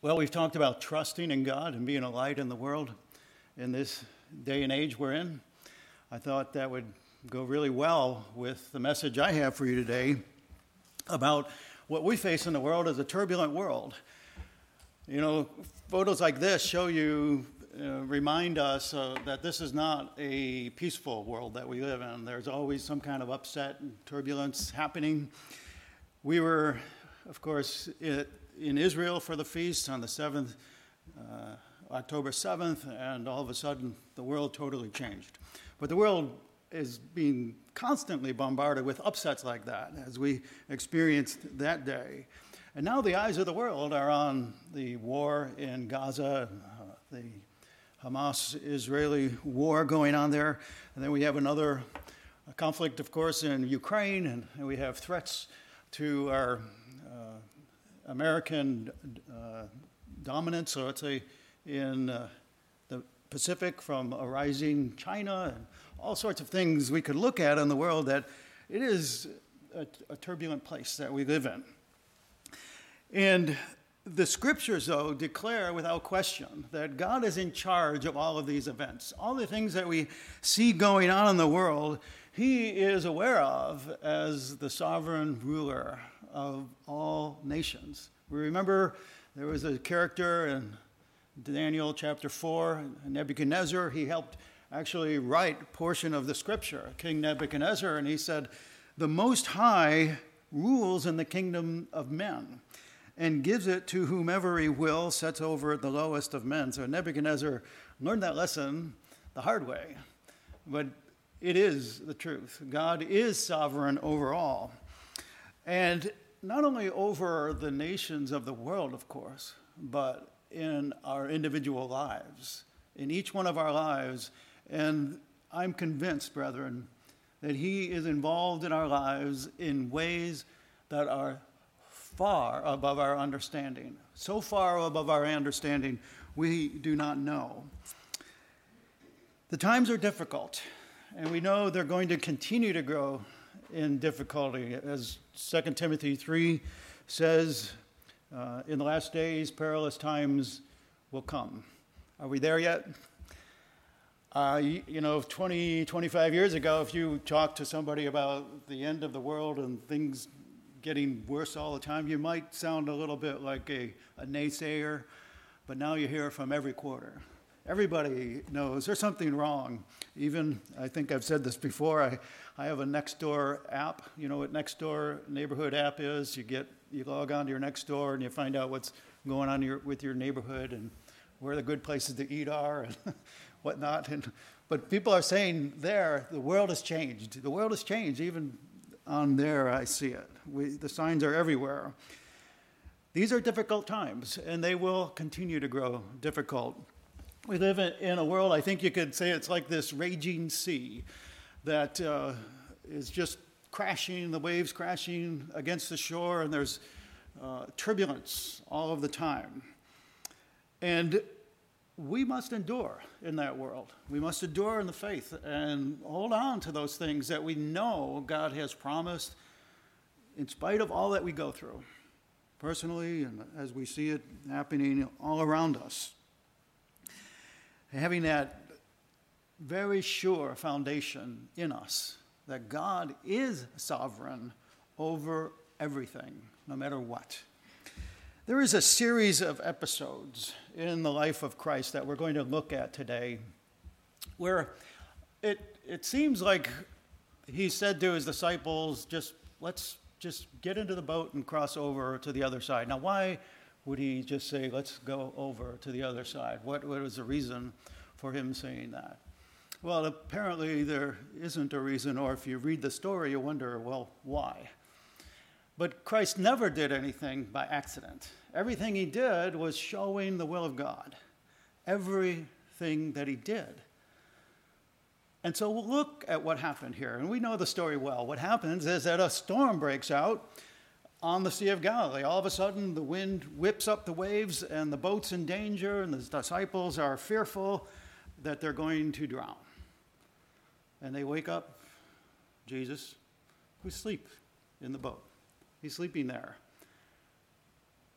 Well, we've talked about trusting in God and being a light in the world in this day and age we're in. I thought that would go really well with the message I have for you today about what we face in the world as a turbulent world. You know, photos like this show you, remind us that this is not a peaceful world that we live in. There's always some kind of upset and turbulence happening. We were, of course, in Israel for the feast on the 7th, October 7th, and all of a sudden the world totally changed. But the world is being constantly bombarded with upsets like that as we experienced that day. And now the eyes of the world are on the war in Gaza, the Hamas-Israeli war going on there. And then we have another conflict, of course, in Ukraine, and we have threats to our American dominance, so let's say in the Pacific from a rising China and all sorts of things we could look at in the world, that it is a turbulent place that we live in. And the scriptures, though, declare without question that God is in charge of all of these events. All the things that we see going on in the world, he is aware of as the sovereign ruler of all nations. We remember there was a character in Daniel chapter 4, Nebuchadnezzar. He helped actually write a portion of the scripture, King Nebuchadnezzar, and he said, "The Most High rules in the kingdom of men and gives it to whomever he will, sets over the lowest of men." So Nebuchadnezzar learned that lesson the hard way, but it is the truth. God is sovereign over all. And not only over the nations of the world, of course, but in our individual lives, in each one of our lives. And I'm convinced, brethren, that he is involved in our lives in ways that are far above our understanding. So far above our understanding, we do not know. The times are difficult, and we know they're going to continue to grow in difficulty. As 2 Timothy 3 says, in the last days, perilous times will come. Are we there yet? 20, 25 years ago, if you talked to somebody about the end of the world and things getting worse all the time, you might sound a little bit like a naysayer, but now you hear from every quarter. Everybody knows there's something wrong. Even, I think I've said this before, I have a Nextdoor app. You know what Nextdoor neighborhood app is? You log on to your Nextdoor and you find out what's going on with your neighborhood and where the good places to eat are and whatnot. But people are saying there, the world has changed. The world has changed. Even on there, I see it. The signs are everywhere. These are difficult times, and they will continue to grow difficult. We live in a world, I think you could say it's like this raging sea that is just crashing, the waves crashing against the shore, and there's turbulence all of the time. And we must endure in that world. We must endure in the faith and hold on to those things that we know God has promised in spite of all that we go through, personally and as we see it happening all around us. Having that very sure foundation in us that God is sovereign over everything, no matter what. There is a series of episodes in the life of Christ that we're going to look at today where it seems like he said to his disciples, let's just get into the boat and cross over to the other side. Now, why would he just say, let's go over to the other side? What was the reason for him saying that? Well, apparently there isn't a reason, or if you read the story, you wonder, well, why? But Christ never did anything by accident. Everything he did was showing the will of God. Everything that he did. And so we'll look at what happened here. And we know the story well. What happens is that a storm breaks out on the Sea of Galilee. All of a sudden, the wind whips up the waves, and the boat's in danger, and the disciples are fearful that they're going to drown. And they wake up Jesus, who's asleep in the boat. He's sleeping there.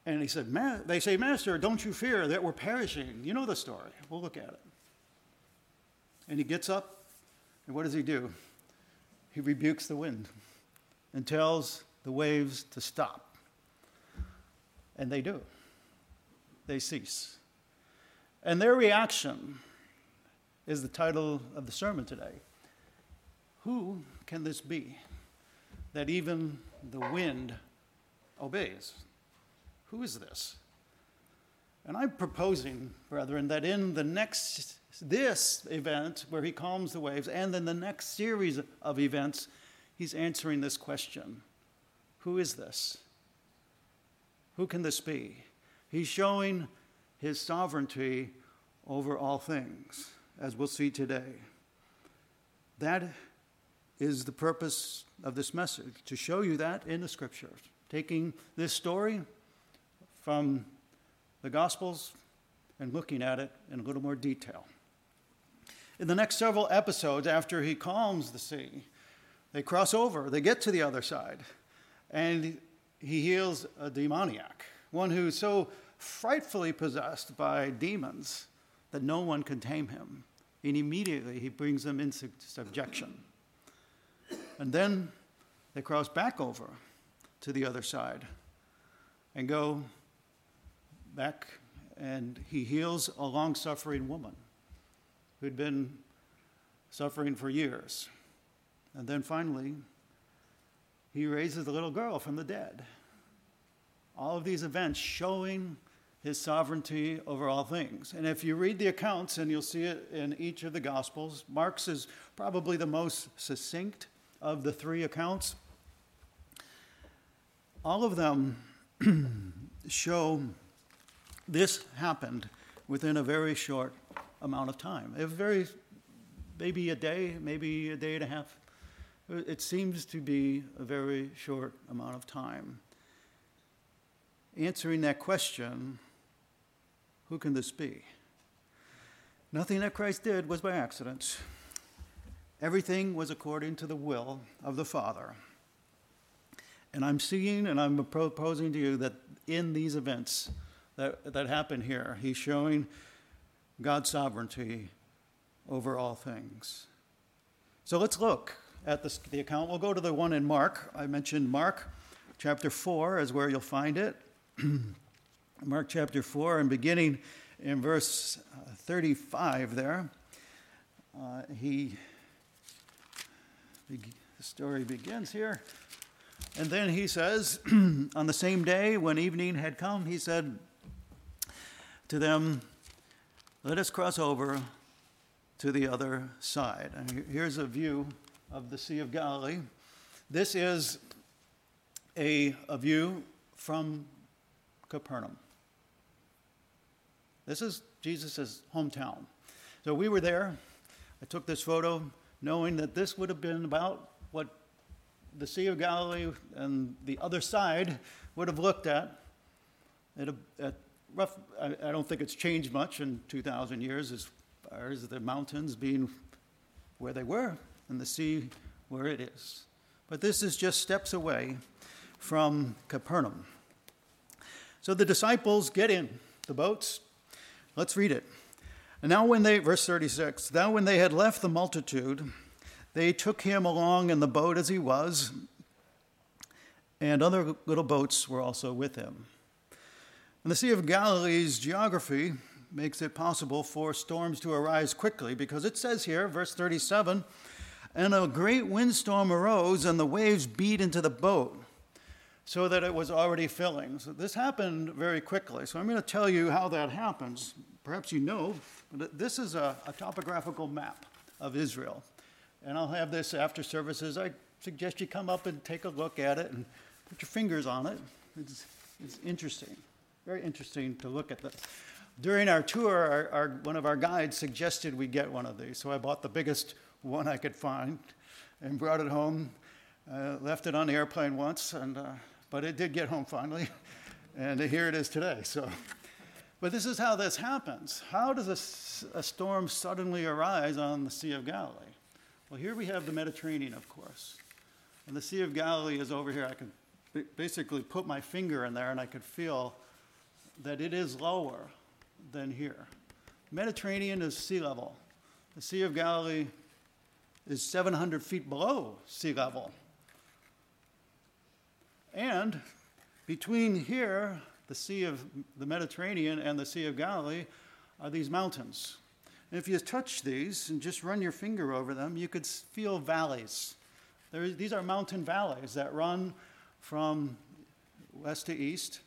And he said, they say, Master, don't you fear that we're perishing? You know the story. We'll look at it. And he gets up, and what does he do? He rebukes the wind and tells the waves to stop. And they do. They cease. And their reaction is the title of the sermon today. Who can this be that even the wind obeys? Who is this? And I'm proposing, brethren, that in this event where he calms the waves, and then the next series of events, he's answering this question. Who is this? Who can this be? He's showing his sovereignty over all things, as we'll see today. That is the purpose of this message, to show you that in the Scriptures, taking this story from the Gospels and looking at it in a little more detail. In the next several episodes, after he calms the sea, they cross over, they get to the other side, and he heals a demoniac, one who's so frightfully possessed by demons that no one can tame him. And immediately he brings them into subjection. And then they cross back over to the other side and go back, and he heals a long-suffering woman who'd been suffering for years. And then finally, he raises the little girl from the dead. All of these events showing his sovereignty over all things. And if you read the accounts, and you'll see it in each of the Gospels, Mark's is probably the most succinct of the three accounts. All of them show this happened within a very short amount of time. Maybe a day, maybe a day and a half. It seems to be a very short amount of time. Answering that question, who can this be? Nothing that Christ did was by accident. Everything was according to the will of the Father. And I'm seeing and I'm proposing to you that in these events that happen here, he's showing God's sovereignty over all things. So let's look at the account. We'll go to the one in Mark. I mentioned Mark chapter 4 is where you'll find it. Mark chapter 4, and beginning in verse 35 there, the story begins here. And then he says, on the same day when evening had come, he said to them, let us cross over to the other side. And here's a view of the Sea of Galilee. This is a view from Capernaum. This is Jesus' hometown. So we were there. I took this photo knowing that this would have been about what the Sea of Galilee and the other side would have looked at rough. I don't think it's changed much in 2,000 years as far as the mountains being where they were and the sea where it is. But this is just steps away from Capernaum. So the disciples get in the boats. Let's read it. And now verse 36, now when they had left the multitude, they took him along in the boat as he was, and other little boats were also with him. And the Sea of Galilee's geography makes it possible for storms to arise quickly, because it says here, verse 37, and a great windstorm arose, and the waves beat into the boat, so that it was already filling. So this happened very quickly. So I'm going to tell you how that happens. Perhaps you know, but this is a topographical map of Israel. And I'll have this after services. I suggest you come up and take a look at it and put your fingers on it. It's interesting, very interesting to look at this. During our tour, one of our guides suggested we get one of these. So I bought the biggest one I could find and brought it home. Left it on the airplane once, but it did get home finally, and here it is today. But this is how this happens. How does a storm suddenly arise on the Sea of Galilee? Well, here we have the Mediterranean, of course, and the Sea of Galilee is over here. I can basically put my finger in there, and I could feel that it is lower than here. Mediterranean is sea level. The Sea of Galilee is 700 feet below sea level. And between here, the Sea of the Mediterranean and the Sea of Galilee, are these mountains. And if you touch these and just run your finger over them, you could feel valleys. These are mountain valleys that run from west to east.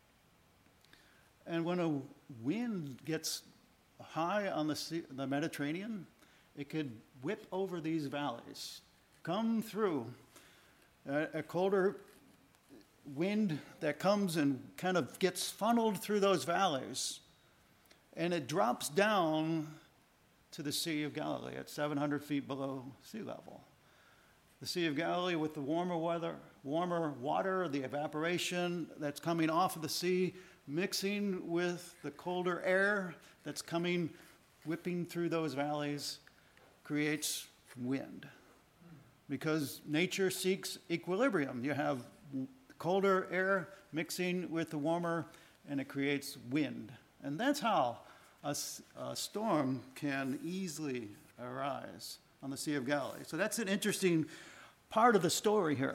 And when a wind gets high on the Mediterranean, it could whip over these valleys, come through a colder wind that comes and kind of gets funneled through those valleys, and it drops down to the Sea of Galilee at 700 feet below sea level. The Sea of Galilee, with the warmer water, the evaporation that's coming off of the sea, mixing with the colder air that's coming, whipping through those valleys, creates wind. Because nature seeks equilibrium. You have colder air mixing with the warmer, and it creates wind. And that's how a storm can easily arise on the Sea of Galilee. So that's an interesting part of the story here.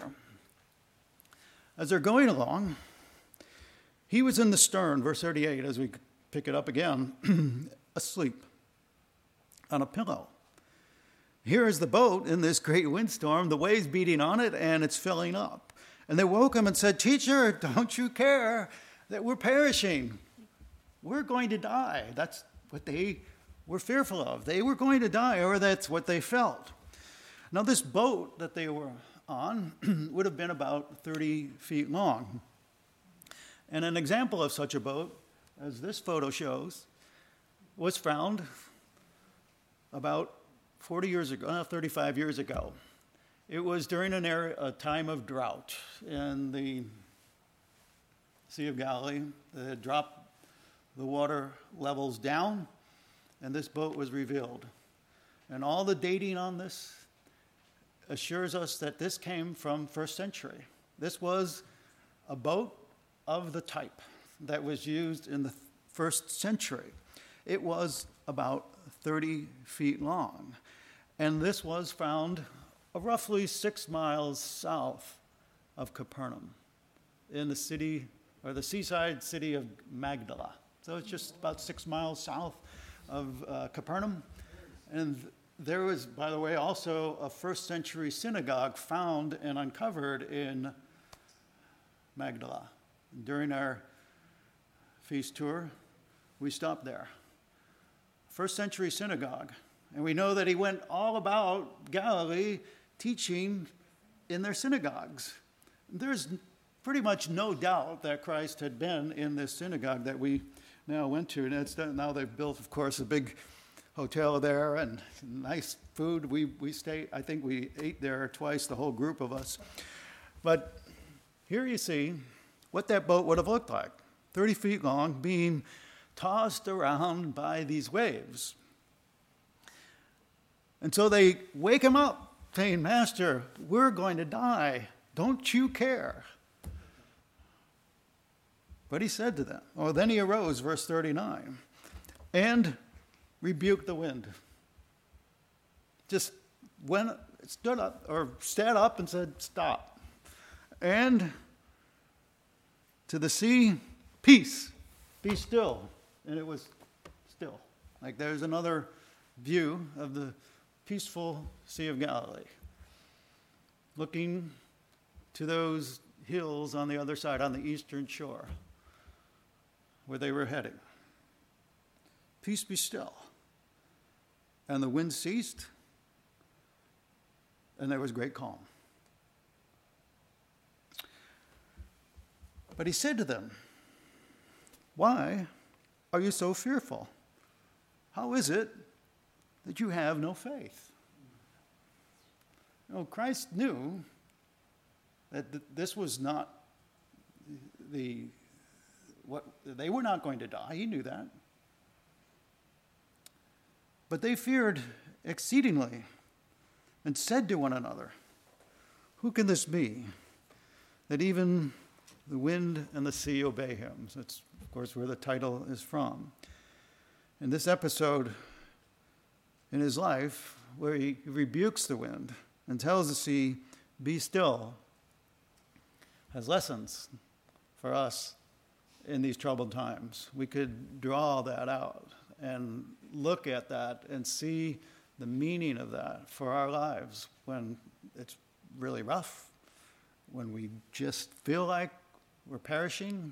As they're going along, he was in the stern, verse 38, as we pick it up again, asleep on a pillow. Here is the boat in this great windstorm, the waves beating on it, and it's filling up. And they woke him and said, "Teacher, don't you care that we're perishing? We're going to die." That's what they were fearful of. They were going to die, or that's what they felt. Now, this boat that they were on would have been about 30 feet long. And an example of such a boat, as this photo shows, was found about 40 years ago, 35 years ago. It was during a time of drought in the Sea of Galilee. They had dropped the water levels down, and this boat was revealed. And all the dating on this assures us that this came from first century. This was a boat of the type that was used in the first century. It was about 30 feet long, and this was found roughly 6 miles south of Capernaum in the city, or the seaside city of Magdala. So it's just about 6 miles south of Capernaum. And there was, by the way, also a first century synagogue found and uncovered in Magdala. During our feast tour, we stopped there. First century synagogue. And we know that he went all about Galilee teaching in their synagogues. There's pretty much no doubt that Christ had been in this synagogue that we now went to. And now they've built, of course, a big hotel there and nice food. I think we ate there twice, the whole group of us. But here you see what that boat would have looked like, 30 feet long, being tossed around by these waves. And so they wake him up, saying, "Master, we're going to die. Don't you care?" But he said to them, then he arose, verse 39, and rebuked the wind. Just stood up, or sat up and said, "Stop." And to the sea, "Peace, be still." And it was still. Like there's another view of the peaceful Sea of Galilee, looking to those hills on the other side, on the eastern shore, where they were heading. "Peace, be still." And the wind ceased, and there was great calm. But he said to them, "Why are you so fearful? How is it that you have no faith?" Christ knew that this was not they were not going to die. He knew that. But they feared exceedingly and said to one another, "Who can this be, that even the wind and the sea obey him?" So it's of course, where the title is from. In this episode in his life, where he rebukes the wind and tells the sea, "Be still," has lessons for us in these troubled times. We could draw that out and look at that and see the meaning of that for our lives when it's really rough, when we just feel like we're perishing.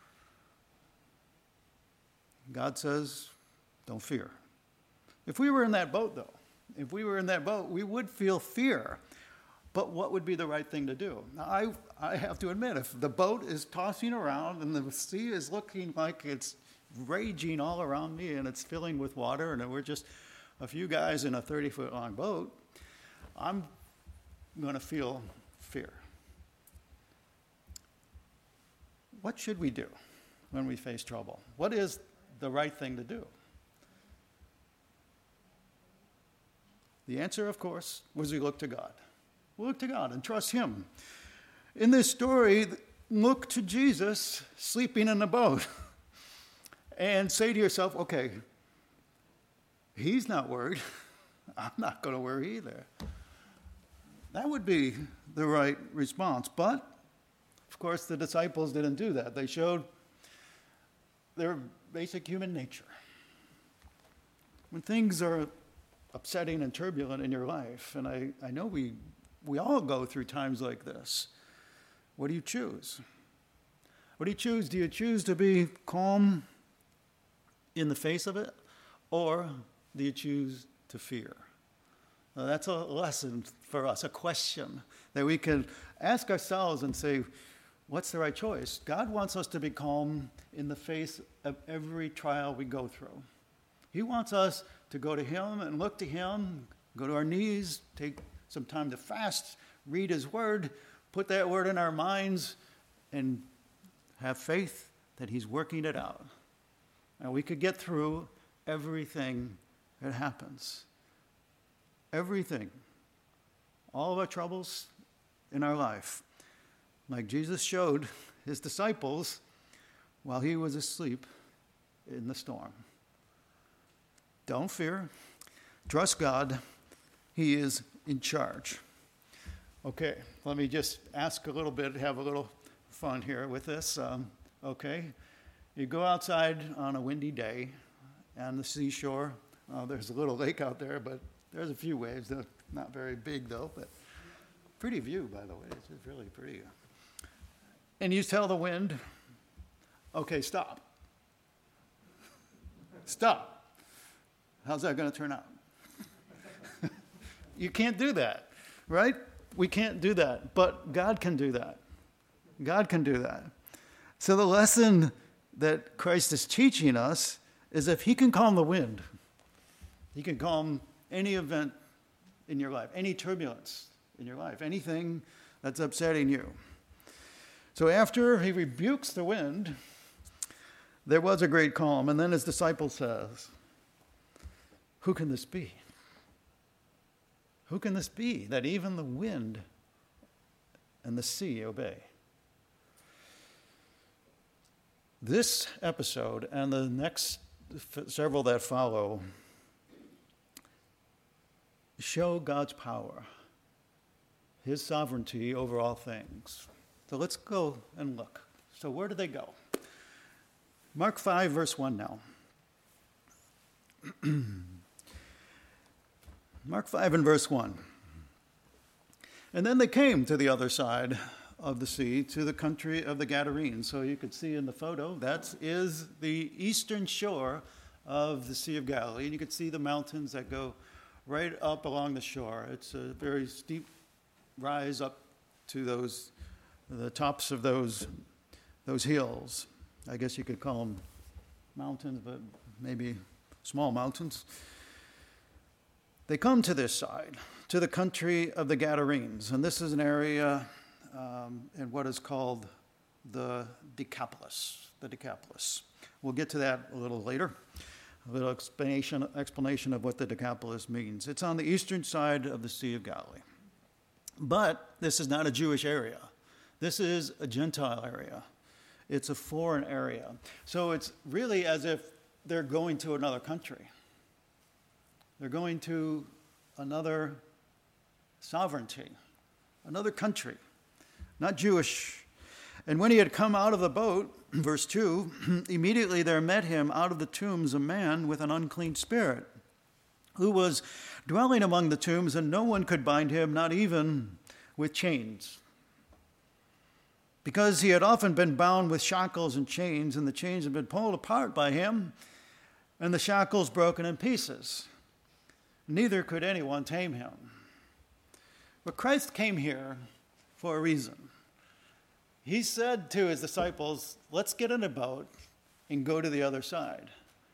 God says, don't fear. If we were in that boat, though, we would feel fear. But what would be the right thing to do? Now, I have to admit, if the boat is tossing around and the sea is looking like it's raging all around me and it's filling with water and we're just a few guys in a 30-foot long boat, I'm going to feel fear. What should we do when we face trouble? What is the right thing to do? The answer, of course, was we look to God. We look to God and trust him. In this story, look to Jesus sleeping in the boat and say to yourself, okay, he's not worried. I'm not going to worry either. That would be the right response. But, of course, the disciples didn't do that. They showed their basic human nature. When things are upsetting and turbulent in your life, and I know we all go through times like this, what do you choose? What do you choose? Do you choose to be calm in the face of it, or do you choose to fear? Now, that's a lesson for us, a question that we can ask ourselves and say, what's the right choice? God wants us to be calm in the face of every trial we go through. He wants us to go to him and look to him, go to our knees, take some time to fast, read his word, put that word in our minds, and have faith that he's working it out. And we could get through everything that happens. Everything. All of our troubles in our life. Like Jesus showed his disciples while he was asleep in the storm. Don't fear. Trust God. He is in charge. Okay, let me just ask a little bit, have a little fun here with this. Okay, you go outside on a windy day on the seashore. There's a little lake out there, but there's a few waves. They're not very big, though, but pretty view, by the way. It's just really pretty. And you tell the wind, okay, stop. Stop. How's that going to turn out? You can't do that, right? We can't do that, but God can do that. God can do that. So the lesson that Christ is teaching us is if he can calm the wind, he can calm any event in your life, any turbulence in your life, anything that's upsetting you. So after he rebukes the wind, there was a great calm. And then his disciple says, who can this be? Who can this be that even the wind and the sea obey? This episode and the next several that follow show God's power, his sovereignty over all things. So let's go and look. So where do they go? Mark 5, verse 1 now. Mark 5 and verse 1. And then they came to the other side of the sea, to the country of the Gadarenes. So you could see in the photo, that is the eastern shore of the Sea of Galilee. And you could see the mountains that go right up along the shore. It's a very steep rise up to the tops of those hills. I guess you could call them mountains, but maybe small mountains. They come to this side, to the country of the Gadarenes, and this is an area in what is called the Decapolis. The Decapolis. We'll get to that a little later. A little explanation of what the Decapolis means. It's on the eastern side of the Sea of Galilee. But this is not a Jewish area. This is a Gentile area. It's a foreign area. So it's really as if they're going to another country. They're going to another sovereignty, another country, not Jewish. And when he had come out of the boat, verse 2, immediately there met him out of the tombs a man with an unclean spirit, who was dwelling among the tombs, and no one could bind him, not even with chains, because he had often been bound with shackles and chains, and the chains had been pulled apart by him, and the shackles broken in pieces. Neither could anyone tame him. But Christ came here for a reason. He said to his disciples, let's get in a boat and go to the other side.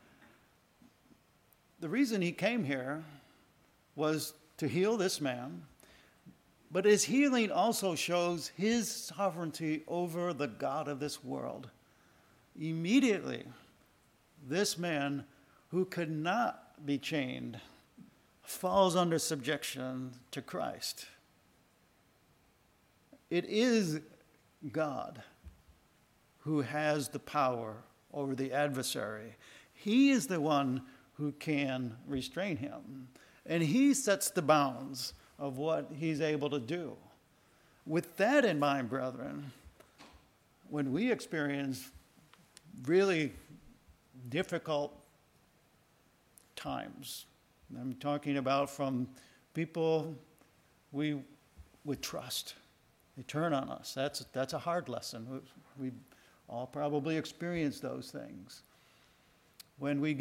The reason he came here was to heal this man, but his healing also shows his sovereignty over the God of this world. Immediately, this man who could not be chained falls under subjection to Christ. It is God who has the power over the adversary. He is the one who can restrain him. And he sets the bounds of what he's able to do. With that in mind, brethren, when we experience really difficult times, I'm talking about from people we would trust. They turn on us. That's a hard lesson. We all probably experience those things. When we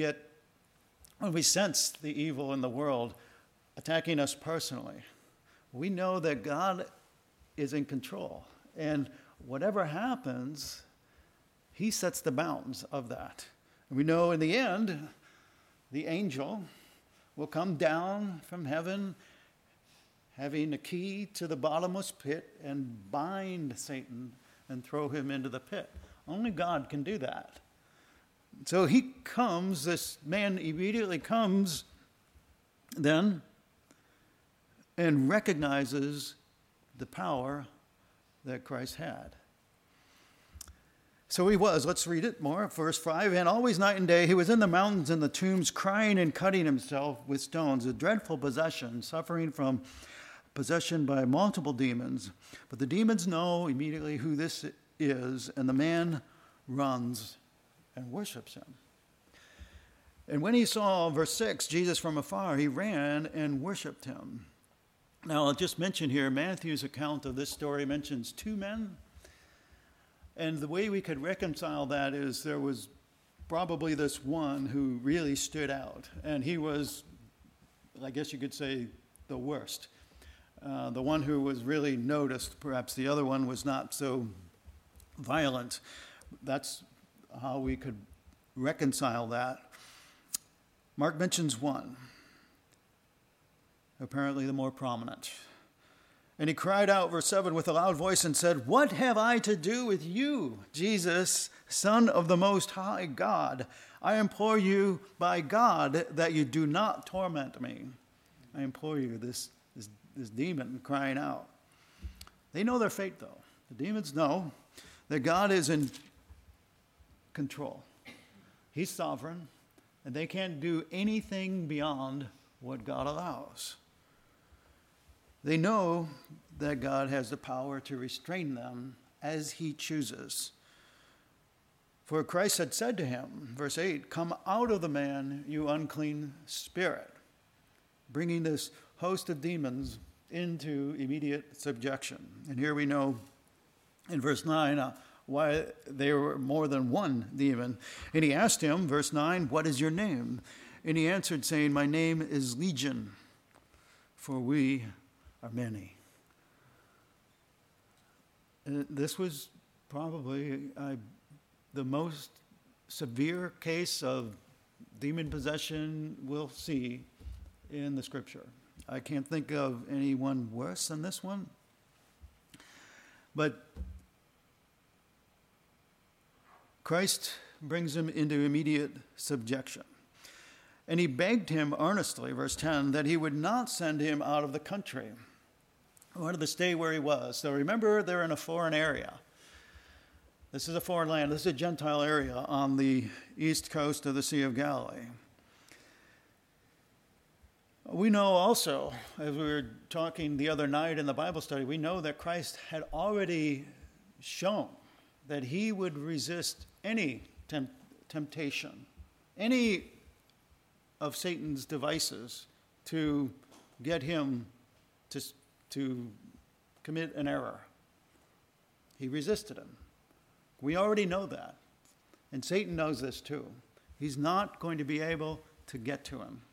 sense the evil in the world attacking us personally, we know that God is in control. And whatever happens, he sets the bounds of that. And we know in the end, the angel will come down from heaven having a key to the bottomless pit and bind Satan and throw him into the pit. Only God can do that. So he comes, this man immediately comes then and recognizes the power that Christ had. So he was, let's read it more, verse 5, and always night and day he was in the mountains and the tombs crying and cutting himself with stones, a dreadful possession, suffering from possession by multiple demons. But the demons know immediately who this is, and the man runs and worships him. And when he saw, verse 6, Jesus from afar, he ran and worshipped him. Now, I'll just mention here, Matthew's account of this story mentions two men. And the way we could reconcile that is there was probably this one who really stood out. And he was, I guess you could say, the worst. The one who was really noticed. Perhaps the other one was not so violent. That's how we could reconcile that. Mark mentions one, apparently the more prominent. And he cried out, verse 7, with a loud voice and said, "What have I to do with you, Jesus, Son of the Most High God? I implore you by God that you do not torment me." I implore you, this demon crying out. They know their fate, though. The demons know that God is in control. He's sovereign, and they can't do anything beyond what God allows. They know that God has the power to restrain them as he chooses. For Christ had said to him, verse 8, "Come out of the man, you unclean spirit," bringing this host of demons into immediate subjection. And here we know in verse 9 why there were more than one demon. And he asked him, verse 9, "What is your name?" And he answered, saying, "My name is Legion, for we are many." And this was probably the most severe case of demon possession we'll see in the scripture. I can't think of anyone worse than this one. But Christ brings him into immediate subjection. And he begged him earnestly, verse 10, that he would not send him out of the country. He wanted to stay where he was. So remember, they're in a foreign area. This is a foreign land. This is a Gentile area on the east coast of the Sea of Galilee. We know also, as we were talking the other night in the Bible study, we know that Christ had already shown that he would resist any temptation, any of Satan's devices to get him to commit an error. He resisted him. We already know that. And Satan knows this too. He's not going to be able to get to him.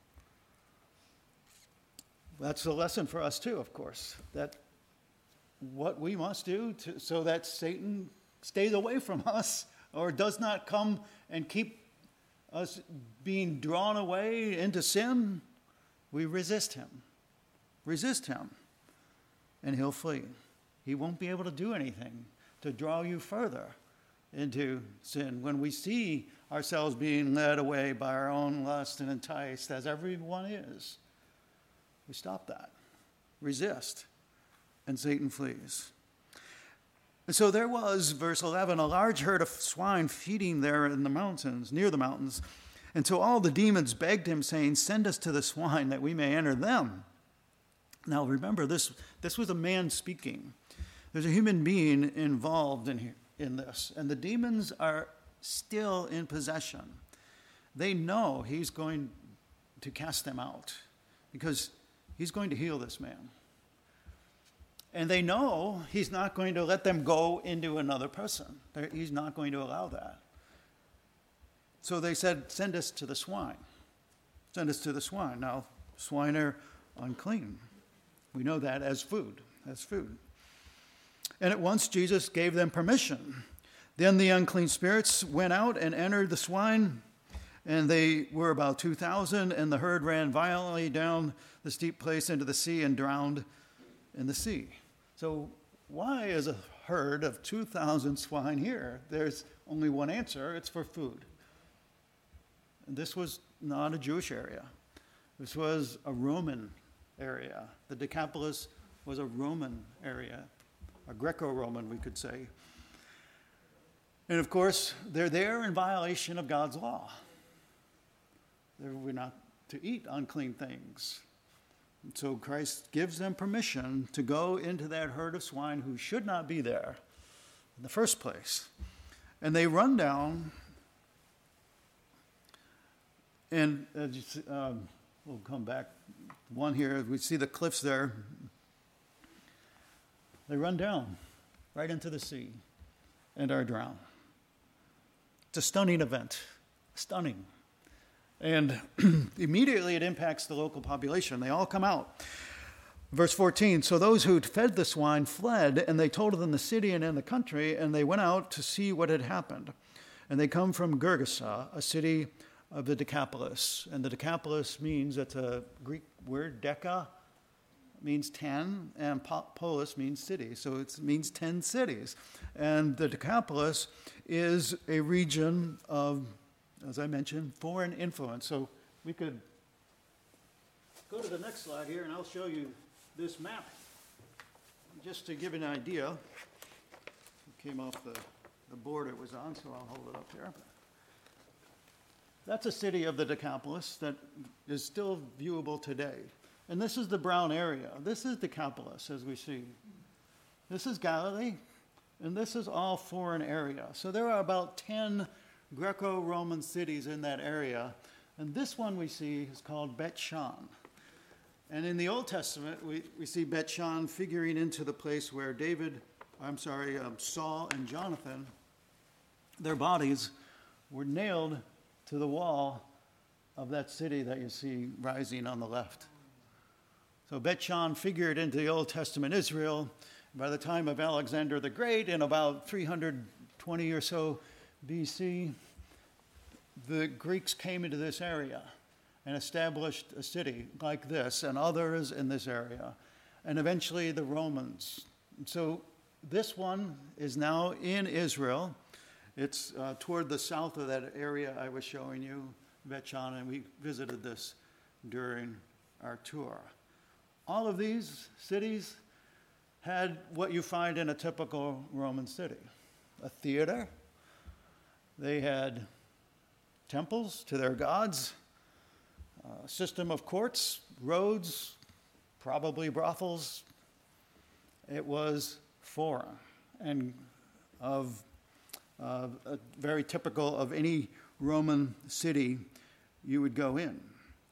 That's a lesson for us too, of course, that what we must do so that Satan stays away from us or does not come and keep us being drawn away into sin, we resist him. Resist him, and he'll flee. He won't be able to do anything to draw you further into sin. When we see ourselves being led away by our own lust and enticed, as everyone is, we stop that, resist, and Satan flees. And so there was, verse 11, a large herd of swine feeding there in the mountains, near the mountains. And so all the demons begged him, saying, "Send us to the swine that we may enter them." Now remember, this was a man speaking. There's a human being involved in this. And the demons are still in possession. They know he's going to cast them out because he's going to heal this man. And they know he's not going to let them go into another person. He's not going to allow that. So they said, "Send us to the swine. Send us to the swine." Now, swine are unclean. We know that as food. And at once Jesus gave them permission. Then the unclean spirits went out and entered the swine, and they were about 2,000, and the herd ran violently down the steep place into the sea and drowned in the sea. So why is a herd of 2,000 swine here? There's only one answer. It's for food. And this was not a Jewish area. This was a Roman area. The Decapolis was a Roman area, a Greco-Roman, we could say. And of course, they're there in violation of God's law. We're not to eat unclean things. And so Christ gives them permission to go into that herd of swine who should not be there in the first place. And they run down, and we'll come back one here. We see the cliffs there. They run down right into the sea and are drowned. It's a stunning event. Stunning. And immediately it impacts the local population. They all come out. Verse 14, so those who'd fed the swine fled, and they told it in the city and in the country, and they went out to see what had happened. And they come from Gergesa, a city of the Decapolis. And the Decapolis means, it's a Greek word, deca means 10, and polis means city. So it means 10 cities. And the Decapolis is a region of, as I mentioned, foreign influence. So we could go to the next slide here, and I'll show you this map. Just to give you an idea, it came off the board it was on, so I'll hold it up here. That's a city of the Decapolis that is still viewable today. And this is the brown area. This is Decapolis, as we see. This is Galilee, and this is all foreign area. So there are about 10 Greco-Roman cities in that area, and this one we see is called Bet-Shan. And in the Old Testament, we see Bet-Shan figuring into the place where Saul and Jonathan, their bodies were nailed to the wall of that city that you see rising on the left. So Bet-Shan figured into the Old Testament Israel. By the time of Alexander the Great, in about 320 or so BC, the Greeks came into this area and established a city like this and others in this area, and eventually the Romans. So this one is now in Israel. It's toward the south of that area I was showing you, Bet-Shan, and we visited this during our tour. All of these cities had what you find in a typical Roman city. a theater. They had temples to their gods, a system of courts, roads, probably brothels. It was foreign and very typical of any Roman city you would go in.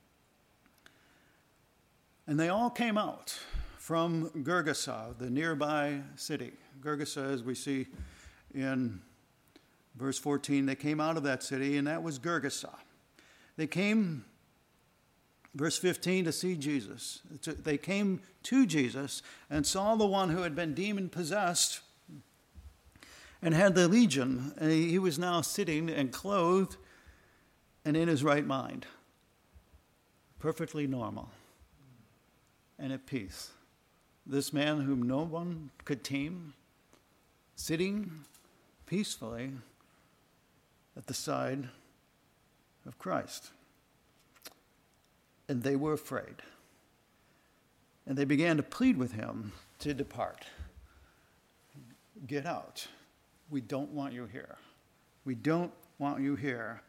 And they all came out from Gergesa, the nearby city. Gergesa, as we see in verse 14, they came out of that city, and that was Gergesa. They came, verse 15, to see Jesus. They came to Jesus and saw the one who had been demon-possessed and had the legion, and he was now sitting and clothed and in his right mind, perfectly normal and at peace. This man whom no one could tame, sitting peacefully at the side of Christ. And they were afraid. And they began to plead with him to depart. Get out. We don't want you here. We don't want you here.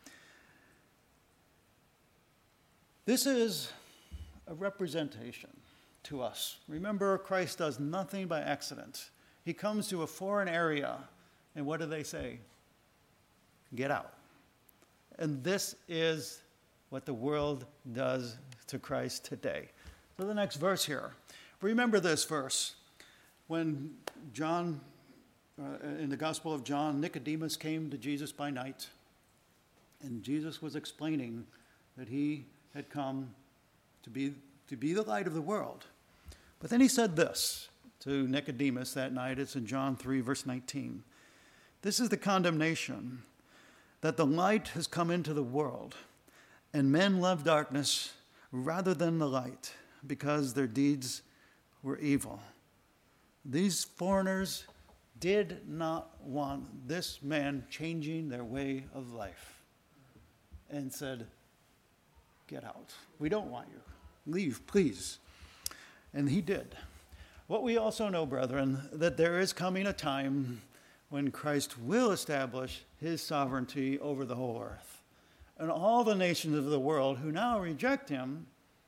This is a representation to us. Remember, Christ does nothing by accident. He comes to a foreign area, and what do they say? Get out. And this is what the world does to Christ today. So the next verse here. Remember this verse. When John, in the Gospel of John, Nicodemus came to Jesus by night, and Jesus was explaining that he had come to be the light of the world. But then he said this to Nicodemus that night. It's in John 3, verse 19. This is the condemnation, that the light has come into the world, and men love darkness rather than the light, because their deeds were evil. These foreigners did not want this man changing their way of life, and said, get out. We don't want you. Leave, please. And he did. What we also know, brethren, that there is coming a time when Christ will establish his sovereignty over the whole earth. And all the nations of the world who now reject him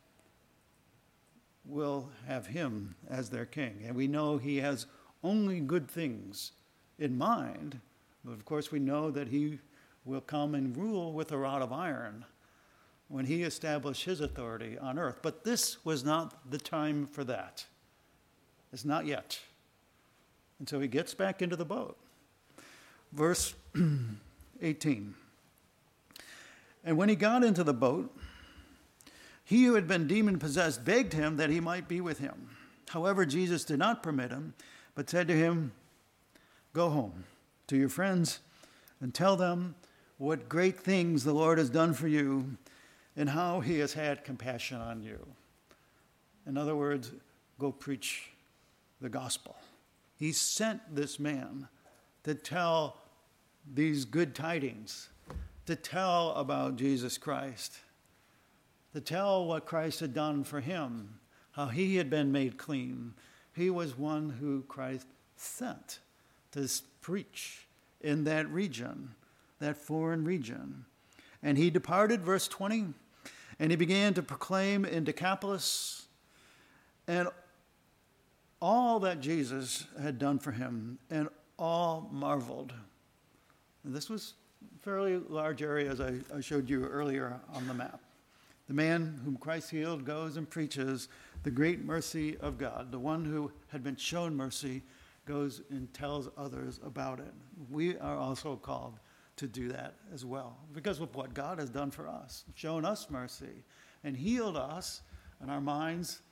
will have him as their king. And we know he has only good things in mind. But of course, we know that he will come and rule with a rod of iron when he established his authority on earth. But this was not the time for that. It's not yet. And so he gets back into the boat. Verse 18. And when he got into the boat, he who had been demon-possessed begged him that he might be with him. However, Jesus did not permit him, but said to him, go home to your friends and tell them what great things the Lord has done for you and how he has had compassion on you. In other words, go preach the gospel. He sent this man to tell these good tidings, to tell about Jesus Christ, to tell what Christ had done for him, how he had been made clean. He was one who Christ sent to preach in that region, that foreign region. And he departed, verse 20, and he began to proclaim in Decapolis and all that Jesus had done for him, and all marveled. And this was a fairly large area, as I showed you earlier on the map. The man whom Christ healed goes and preaches the great mercy of God. The one who had been shown mercy goes and tells others about it. We are also called to do that as well, because of what God has done for us, shown us mercy and healed us and our minds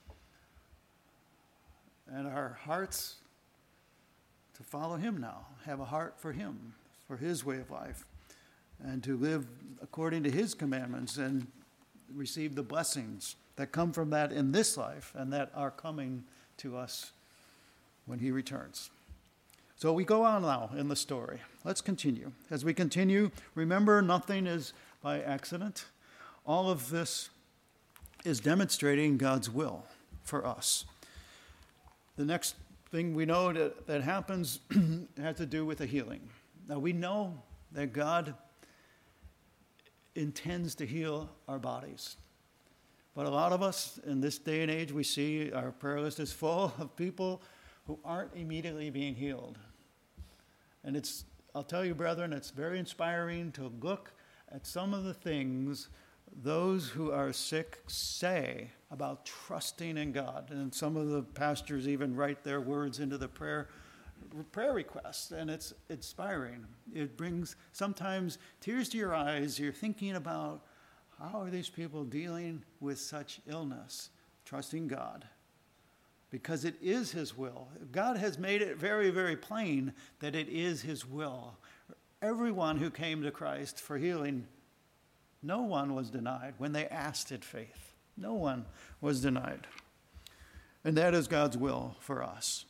and our hearts to follow him now, have a heart for him, for his way of life, and to live according to his commandments and receive the blessings that come from that in this life and that are coming to us when he returns. So we go on now in the story. Let's continue. As we continue, remember, nothing is by accident. All of this is demonstrating God's will for us. The next thing we know that happens has to do with a healing. Now we know that God intends to heal our bodies. But a lot of us in this day and age, we see our prayer list is full of people who aren't immediately being healed. And I'll tell you, brethren, it's very inspiring to look at some of the things those who are sick say about trusting in God. And some of the pastors even write their words into the prayer requests, and it's inspiring. It brings sometimes tears to your eyes. You're thinking about, how are these people dealing with such illness? Trusting God, because it is his will. God has made it very, very plain that it is his will. Everyone who came to Christ for healing, no one was denied when they asked in faith. No one was denied. And that is God's will for us.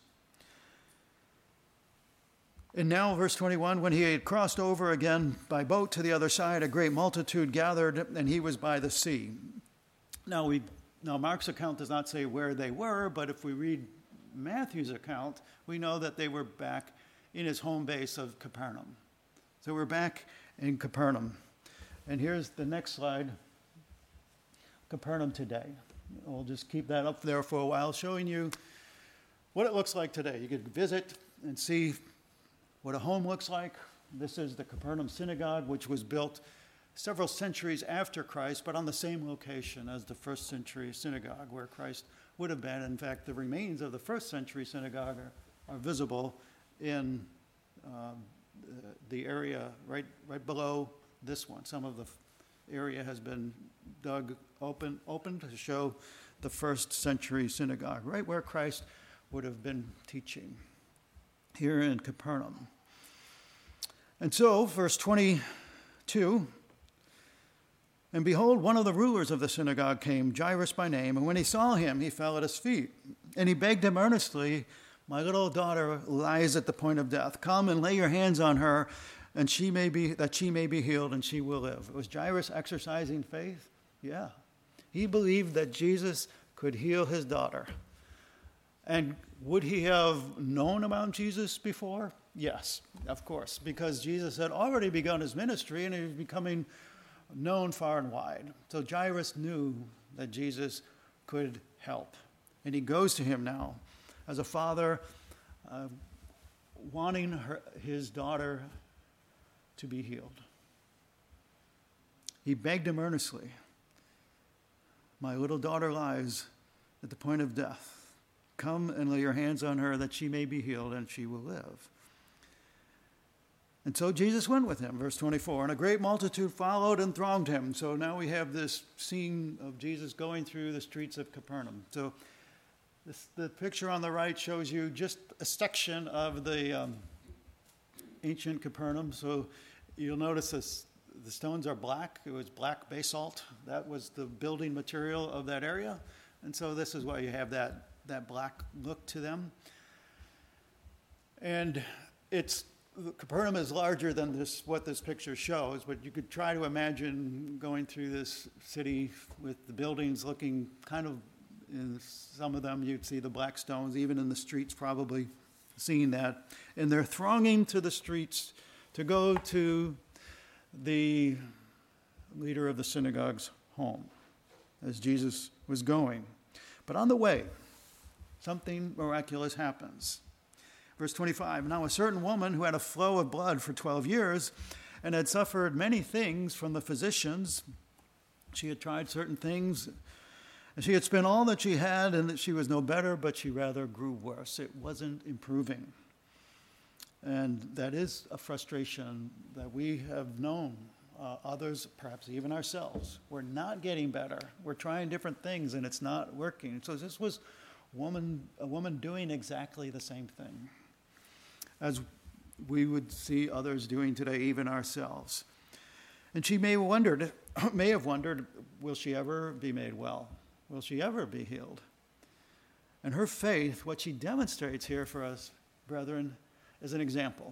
And now, verse 21, when he had crossed over again by boat to the other side, a great multitude gathered, and he was by the sea. Now, Mark's account does not say where they were, but if we read Matthew's account, we know that they were back in his home base of Capernaum. So we're back in Capernaum. And here's the next slide, Capernaum today. We'll just keep that up there for a while, showing you what it looks like today. You could visit and see what a home looks like. This is the Capernaum Synagogue, which was built several centuries after Christ, but on the same location as the first century synagogue where Christ would have been. In fact, the remains of the first century synagogue are visible in the area right below this one. Some of the area has been dug open to show the first century synagogue, right where Christ would have been teaching, here in Capernaum. And so, verse 22, and behold, one of the rulers of the synagogue came, Jairus by name, and when he saw him, he fell at his feet. And he begged him earnestly, my little daughter lies at the point of death. Come and lay your hands on her, and she may be healed, and she will live. Was Jairus exercising faith? Yeah. He believed that Jesus could heal his daughter. And would he have known about Jesus before? Yes, of course, because Jesus had already begun his ministry and he was becoming known far and wide. So Jairus knew that Jesus could help. And he goes to him now as a father wanting his daughter to be healed. He begged him earnestly, my little daughter lies at the point of death. Come and lay your hands on her that she may be healed and she will live. And so Jesus went with him, verse 24, and a great multitude followed and thronged him. So now we have this scene of Jesus going through the streets of Capernaum. So the picture on the right shows you just a section of the ancient Capernaum. So you'll notice the stones are black. It was black basalt. That was the building material of that area. And so this is why you have that black look to them. And Capernaum is larger than what this picture shows, but you could try to imagine going through this city with the buildings looking kind of, in some of them you'd see the black stones, even in the streets probably seeing that. And they're thronging to the streets to go to the leader of the synagogue's home as Jesus was going. But on the way, something miraculous happens. Verse 25, now a certain woman who had a flow of blood for 12 years and had suffered many things from the physicians, she had tried certain things, and she had spent all that she had, and that she was no better, but she rather grew worse. It wasn't improving. And that is a frustration that we have known. Others, perhaps even ourselves, we're not getting better. We're trying different things, and it's not working. So this was a woman doing exactly the same thing as we would see others doing today, even ourselves. And she may have wondered, will she ever be made well? Will she ever be healed? And her faith, what she demonstrates here for us, brethren, is an example.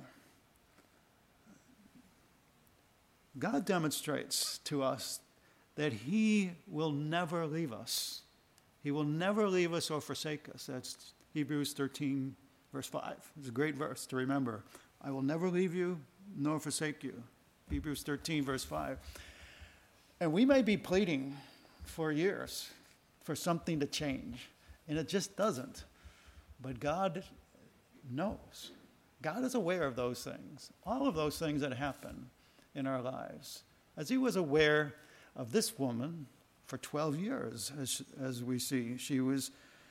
God demonstrates to us that he will never leave us. He will never leave us or forsake us. That's Hebrews 13, verse 5. It's a great verse to remember. I will never leave you nor forsake you. Hebrews 13, verse 5. And we may be pleading for years for something to change, and it just doesn't. But God knows. God is aware of those things, all of those things that happen in our lives. As he was aware of this woman for 12 years, as we see. She was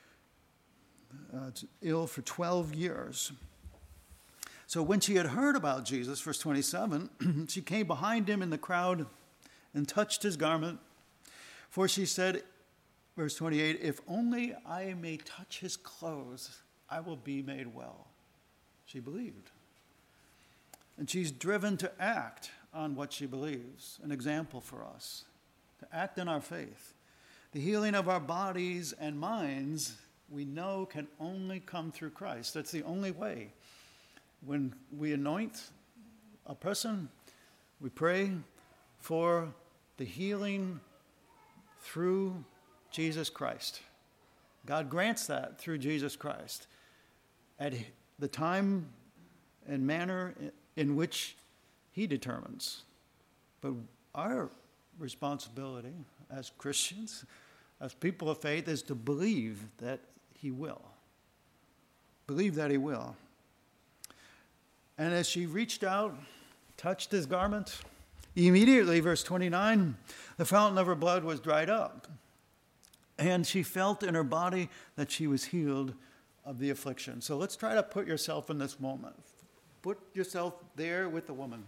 ill for 12 years. So when she had heard about Jesus, verse 27, she came behind him in the crowd and touched his garment. For she said, verse 28, if only I may touch his clothes, I will be made well. She believed. And she's driven to act on what she believes, an example for us, to act in our faith. The healing of our bodies and minds, we know, can only come through Christ. That's the only way. When we anoint a person, we pray for the healing through Jesus Christ. God grants that through Jesus Christ at the time and manner in which he determines. But our responsibility as Christians, as people of faith, is to believe that he will. Believe that he will. And as she reached out, touched his garment, immediately, verse 29, the fountain of her blood was dried up. And she felt in her body that she was healed of the affliction. So let's try to put yourself in this moment. Put yourself there with the woman.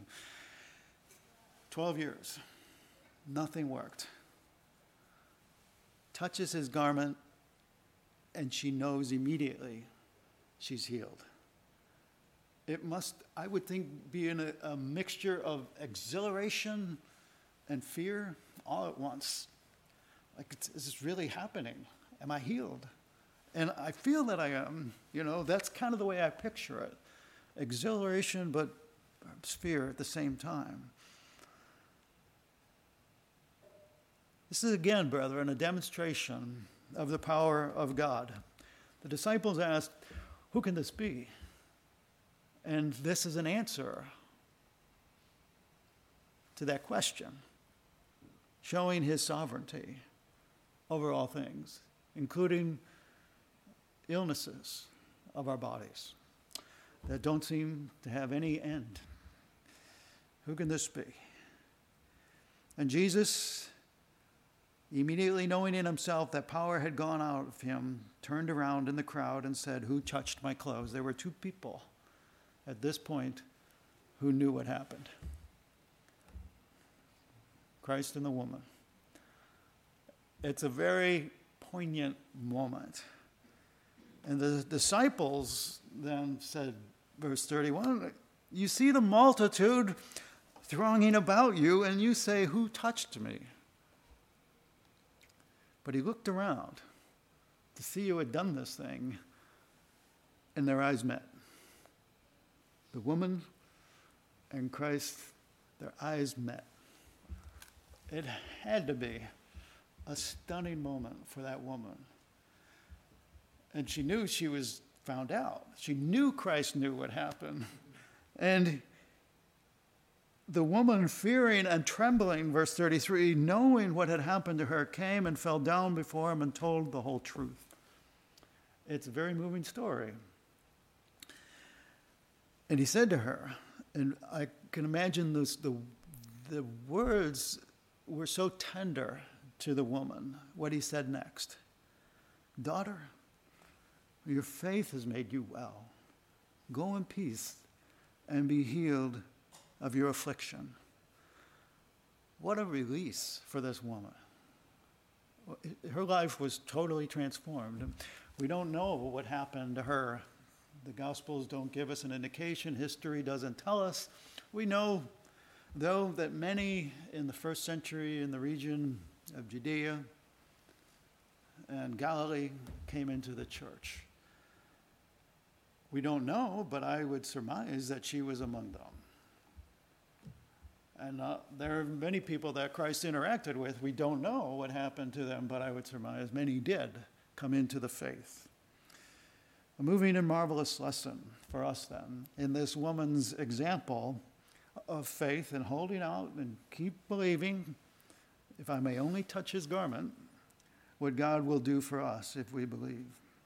12 years. Nothing worked. Touches his garment, and she knows immediately she's healed. It must, I would think, be in a mixture of exhilaration and fear all at once. Like, is this really happening? Am I healed? And I feel that I am. That's kind of the way I picture it. Exhilaration, but perhaps fear at the same time. This is, again, brethren, a demonstration of the power of God. The disciples asked, who can this be? And this is an answer to that question, showing his sovereignty over all things, including illnesses of our bodies that don't seem to have any end. Who can this be? And Jesus, immediately knowing in himself that power had gone out of him, turned around in the crowd and said, who touched my clothes? There were two people at this point who knew what happened. Christ and the woman. It's a very poignant moment. And the disciples then said, verse 31, you see the multitude thronging about you, and you say, who touched me? But he looked around to see who had done this thing, and their eyes met. The woman and Christ, their eyes met. It had to be a stunning moment for that woman. And she knew she was found out. She knew Christ knew what happened. And the woman, fearing and trembling, verse 33, knowing what had happened to her, came and fell down before him and told the whole truth. It's a very moving story. And he said to her, and I can imagine this, the words were so tender to the woman, what he said next. Daughter, your faith has made you well. Go in peace and be healed of your affliction. What a release for this woman. Her life was totally transformed. We don't know what happened to her. The Gospels don't give us an indication. History doesn't tell us. We know, though, that many in the first century in the region of Judea and Galilee came into the church. We don't know, but I would surmise that she was among them. And there are many people that Christ interacted with. We don't know what happened to them, but I would surmise many did come into the faith. A moving and marvelous lesson for us then. In this woman's example, of faith and holding out and keep believing, if I may only touch his garment, what God will do for us if we believe.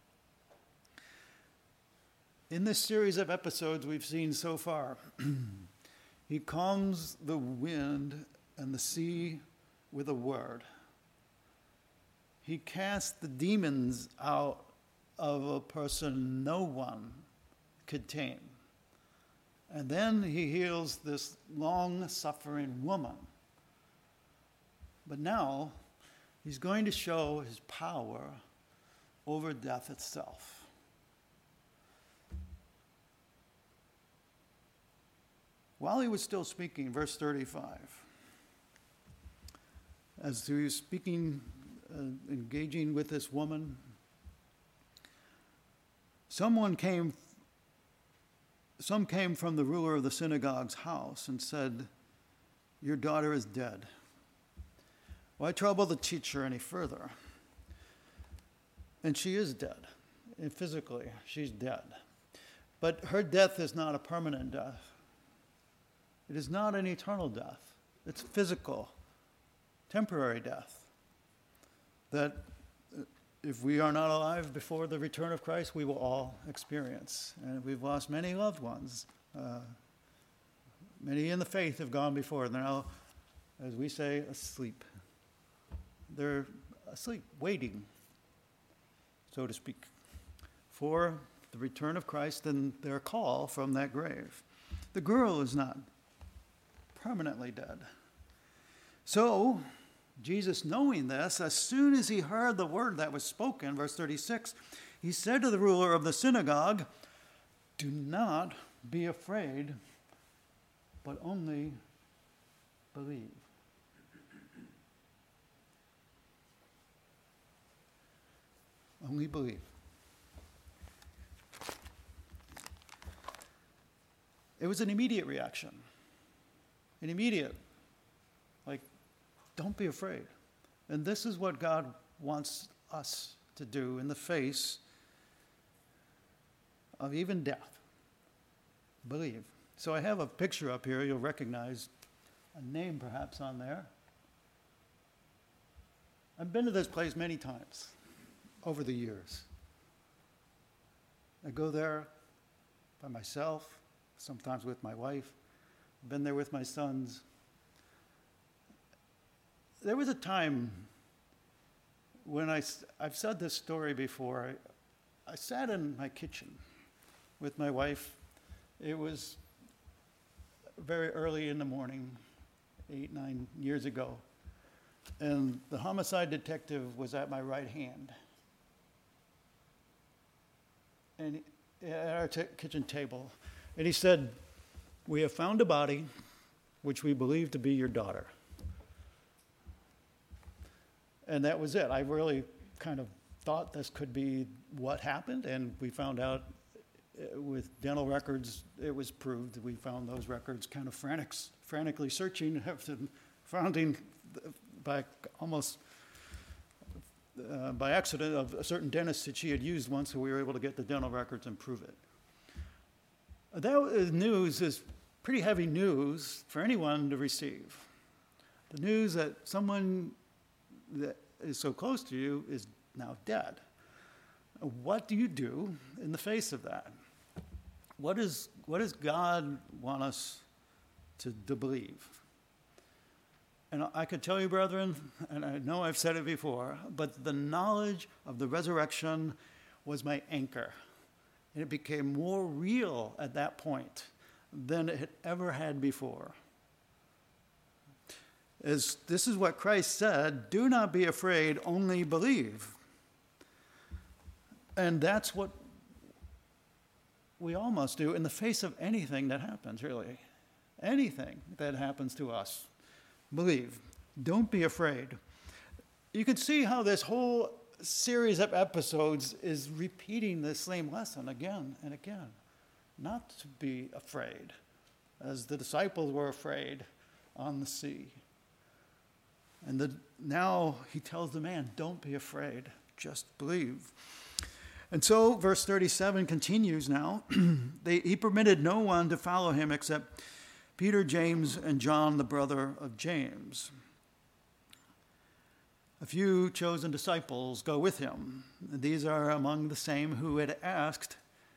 In this series of episodes we've seen so far, he calms the wind and the sea with a word. He casts the demons out of a person no one could tame. And then he heals this long-suffering woman. But now he's going to show his power over death itself. While he was still speaking, verse 35, as he was speaking, engaging with this woman, some came from the ruler of the synagogue's house and said, "Your daughter is dead. Why trouble the teacher any further?" And she is dead. And physically, she's dead. But her death is not a permanent death. It is not an eternal death. It's physical, temporary death. That if we are not alive before the return of Christ, we will all experience. And we've lost many loved ones. Many in the faith have gone before. They're now, as we say, asleep. They're asleep, waiting, so to speak, for the return of Christ and their call from that grave. The girl is not permanently dead. So, Jesus, knowing this, as soon as he heard the word that was spoken, verse 36, he said to the ruler of the synagogue, "Do not be afraid, but only believe." Only believe. It was an immediate reaction. An immediate, like, don't be afraid. And this is what God wants us to do in the face of even death. Believe. So I have a picture up here. You'll recognize a name perhaps on there. I've been to this place many times over the years. I go there by myself, sometimes with my wife. I've been there with my sons. There was a time when I've said this story before. I sat in my kitchen with my wife. It was very early in the morning, 8, 9 years ago. And the homicide detective was at my right hand. And at our kitchen table. And he said, "We have found a body which we believe to be your daughter." And that was it. I really kind of thought this could be what happened, and we found out with dental records, it was proved. We found those records kind of frantically searching, finding by almost by accident of a certain dentist that she had used once, so we were able to get the dental records and prove it. That news is pretty heavy news for anyone to receive. The news that someone that is so close to you is now dead. What do you do in the face of that? What does God want us to believe? And I could tell you, brethren, and I know I've said it before, but the knowledge of the resurrection was my anchor. And it became more real at that point than it had ever had before. As this is what Christ said, "Do not be afraid, only believe." And that's what we all must do in the face of anything that happens, really. Anything that happens to us. Believe. Don't be afraid. You can see how this whole series of episodes is repeating the same lesson again and again. Not to be afraid, as the disciples were afraid on the sea. And now he tells the man, don't be afraid, just believe. And so verse 37 continues now. He permitted no one to follow him except Peter, James, and John, the brother of James. A few chosen disciples go with him. These are among the same who had asked,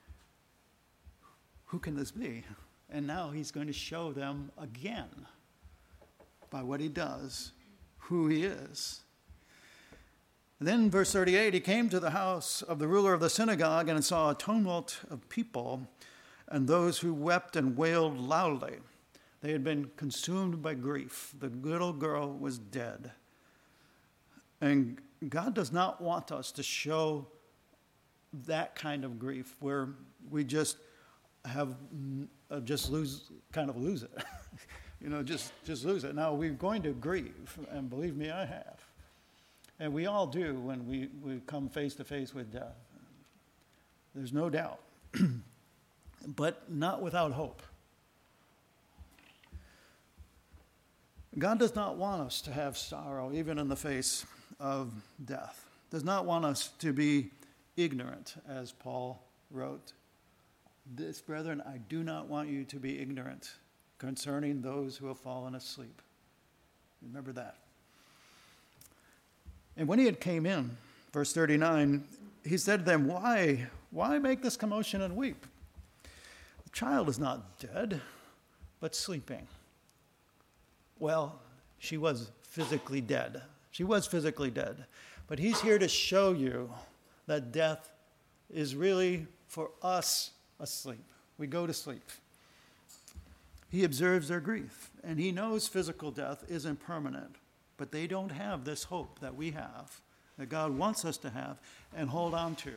"Who can this be?" And now he's going to show them again, by what he does, who he is. And then, verse 38, he came to the house of the ruler of the synagogue and saw a tumult of people and those who wept and wailed loudly. They had been consumed by grief. The little girl was dead. And God does not want us to show that kind of grief where we just have lose it. just lose it. Now, we're going to grieve, and believe me, I have. And we all do when we come face to face with death. There's no doubt. But not without hope. God does not want us to have sorrow, even in the face of death. Does not want us to be ignorant, as Paul wrote. This, brethren, I do not want you to be ignorant concerning those who have fallen asleep. Remember that. And when he had came in, verse 39, he said to them, Why make this commotion and weep? The child is not dead, but sleeping. Well, she was physically dead. But he's here to show you that death is really, for us, asleep. We go to sleep. He observes their grief, and he knows physical death isn't permanent, but they don't have this hope that we have, that God wants us to have and hold on to.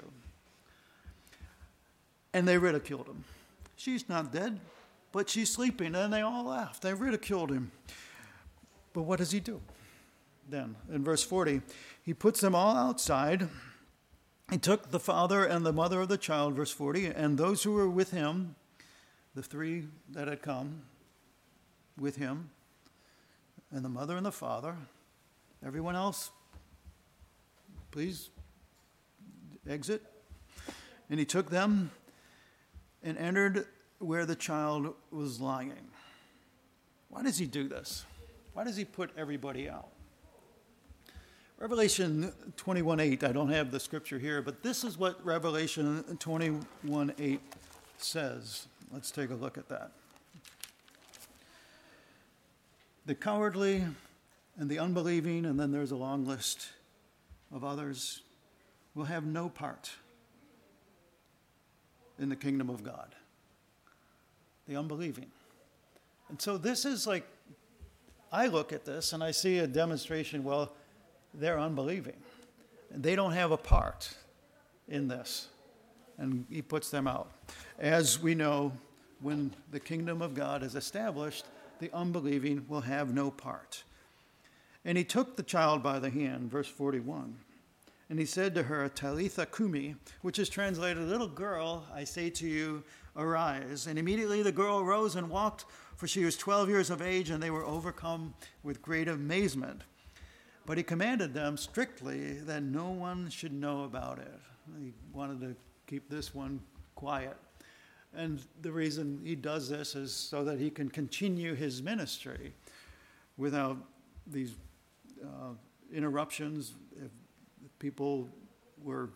And they ridiculed him. She's not dead, but she's sleeping. And they all laughed. They ridiculed him. But what does he do? Then, in verse 40, he puts them all outside. He took the father and the mother of the child, verse 40, and those who were with him, the three that had come with him, and the mother and the father. Everyone else, please exit. And he took them and entered where the child was lying. Why does he do this? Why does he put everybody out? Revelation 21:8, I don't have the scripture here, but this is what Revelation 21:8 says. Let's take a look at that. The cowardly and the unbelieving, and then there's a long list of others, will have no part in the kingdom of God. The unbelieving. And so this is like, I look at this and I see a demonstration, well, they're unbelieving. And they don't have a part in this. And he puts them out. As we know, when the kingdom of God is established, the unbelieving will have no part. And he took the child by the hand, verse 41, and he said to her, Talitha Kumi, which is translated, little girl, I say to you, arise. And immediately the girl arose and walked, for she was 12 years of age, and they were overcome with great amazement. But he commanded them strictly that no one should know about it. He wanted to keep this one quiet. And the reason he does this is so that he can continue his ministry without these interruptions. If people were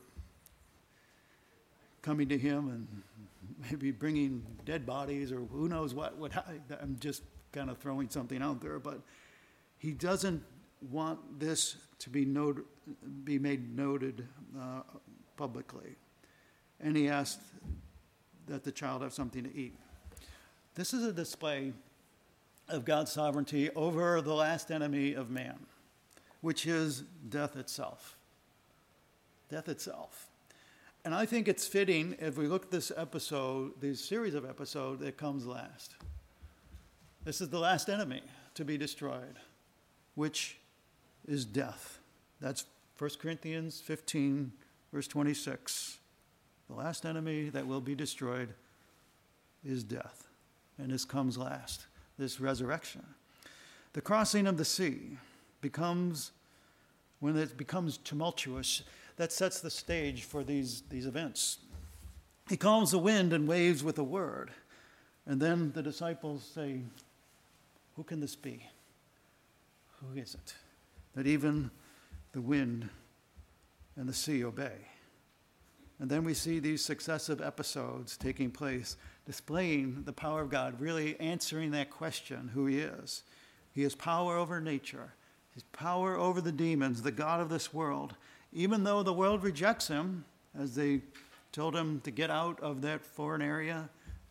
coming to him and maybe bringing dead bodies or who knows what I'm just kind of throwing something out there, but he doesn't want this to be made noted publicly. And he asked that the child have something to eat. This is a display of God's sovereignty over the last enemy of man, which is death itself. Death itself. And I think it's fitting if we look at this episode, this series of episodes that comes last. This is the last enemy to be destroyed, which is death. That's 1 Corinthians 15, verse 26. The last enemy that will be destroyed is death. And this comes last, this resurrection. The crossing of the sea becomes, when it becomes tumultuous, that sets the stage for these events. He calms the wind and waves with a word. And then the disciples say, who can this be? Who is it? That even the wind and the sea obey. And then we see these successive episodes taking place, displaying the power of God, really answering that question, who he is. He has power over nature. His power over the demons, the god of this world. Even though the world rejects him, as they told him to get out of that foreign area,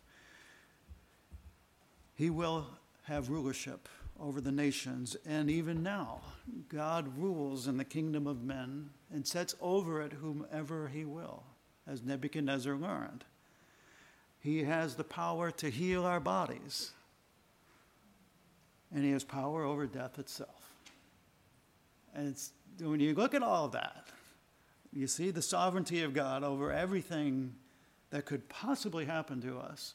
he will have rulership over the nations. And even now, God rules in the kingdom of men and sets over it whomever he will, as Nebuchadnezzar learned. He has the power to heal our bodies, and he has power over death itself. And when you look at all of that, you see the sovereignty of God over everything that could possibly happen to us.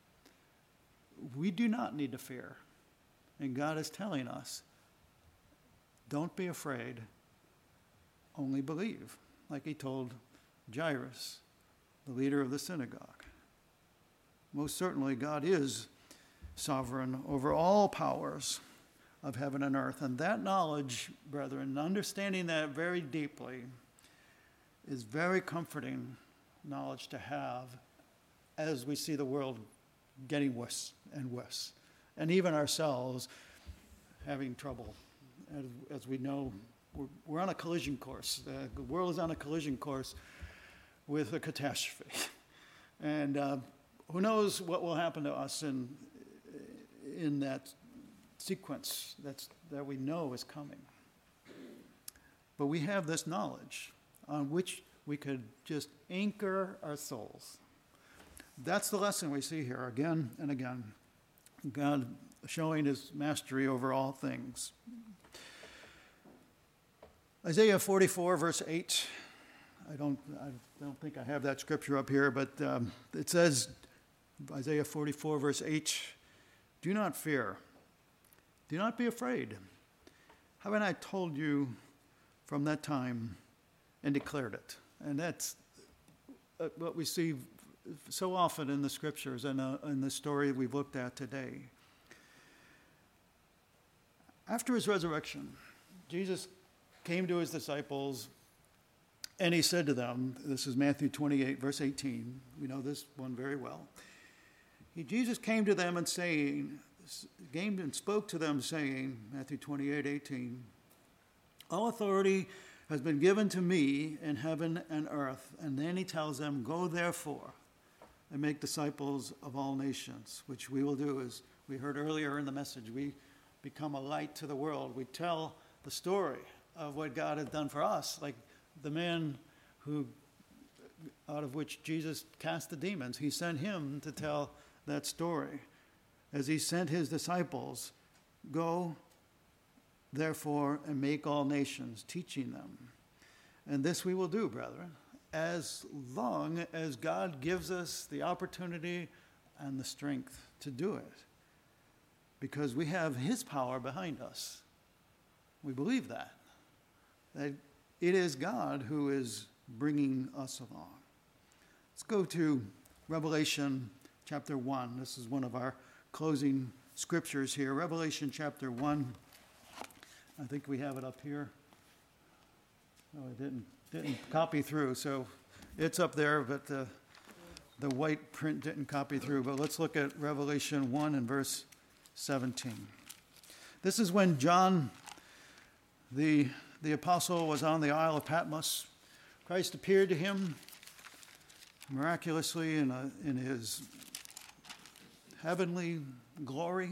We do not need to fear. And God is telling us, don't be afraid, only believe, like he told Jairus, the leader of the synagogue. Most certainly, God is sovereign over all powers of heaven and earth. And that knowledge, brethren, understanding that very deeply, is very comforting knowledge to have as we see the world getting worse and worse. And even ourselves having trouble. As we know, we're on a collision course. The world is on a collision course with a catastrophe. And who knows what will happen to us in that sequence that we know is coming. But we have this knowledge on which we could just anchor our souls. That's the lesson we see here again and again. God showing his mastery over all things. Isaiah 44, verse 8. I don't think I have that scripture up here, but it says, Isaiah 44, verse 8, do not fear. Do not be afraid. Haven't I told you from that time and declared it? And that's what we see so often in the scriptures and in the story we've looked at today. After his resurrection, Jesus came to his disciples and he said to them, this is Matthew 28, verse 18. We know this one very well. Jesus came to them and spoke to them saying, Matthew 28, 18, all authority has been given to me in heaven and earth. And then he tells them, go therefore and make disciples of all nations, which we will do, as we heard earlier in the message. We become a light to the world. We tell the story of what God has done for us, like the man who, out of which Jesus cast the demons. He sent him to tell that story. As he sent his disciples, go therefore and make all nations, teaching them. And this we will do, brethren, as long as God gives us the opportunity and the strength to do it. Because we have his power behind us. We believe that it is God who is bringing us along. Let's go to Revelation chapter 1. This is one of our closing scriptures here. Revelation chapter 1. I think we have it up here. Oh, I didn't copy through, so it's up there, but the white print didn't copy through. But let's look at Revelation 1 and verse 17. This is when John, the apostle, was on the Isle of Patmos. Christ appeared to him miraculously in his heavenly glory.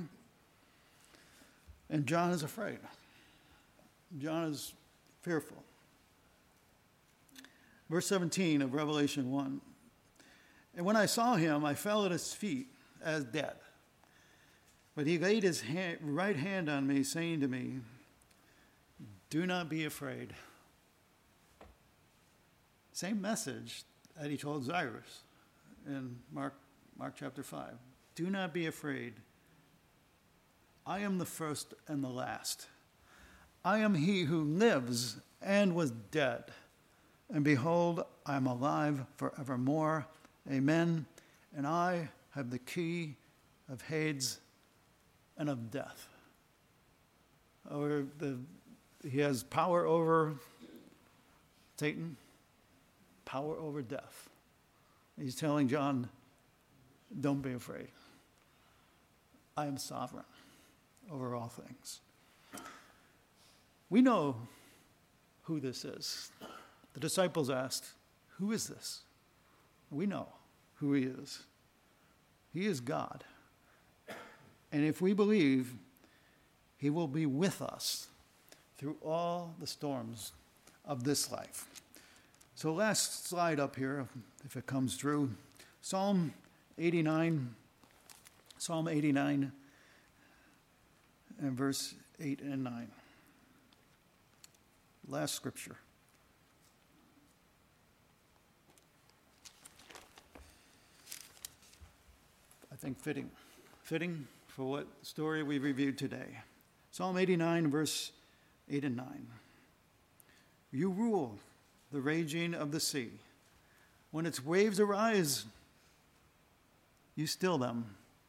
And John is afraid. John is fearful. Verse 17 of Revelation 1. And when I saw him, I fell at his feet as dead. But he laid his right hand on me, saying to me, do not be afraid. Same message that he told Jairus in Mark chapter 5. Do not be afraid. I am the first and the last. I am he who lives and was dead. And behold, I am alive forevermore. Amen. And I have the key of Hades and of death. or he has power over Satan, power over death. He's telling John, don't be afraid. I am sovereign over all things. We know who this is. The disciples asked, who is this? We know who he is. He is God. And if we believe, he will be with us through all the storms of this life. So last slide up here, if it comes through, Psalm 89 and verse 8 and 9. Last scripture. I think fitting for what story we reviewed today. Psalm 89, verse 8 and 9. You rule the raging of the sea. When its waves arise, you still them.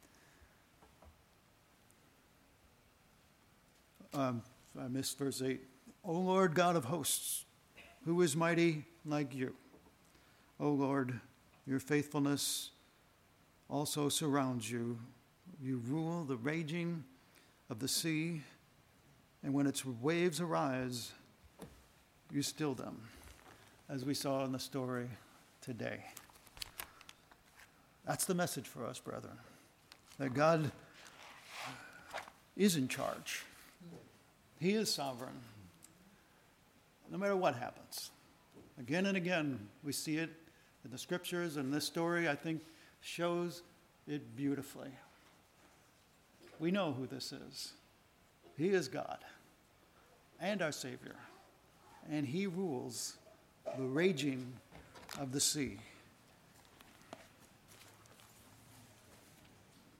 I missed verse 8. O Lord God of hosts, who is mighty like you? O Lord, your faithfulness also surrounds you. You rule the raging of the sea, and when its waves arise, you still them, as we saw in the story today. That's the message for us, brethren, that God is in charge. He is sovereign, no matter what happens. Again and again, we see it in the scriptures, and this story, I think, shows it beautifully. We know who this is. He is God and our Savior, and he rules the raging of the sea.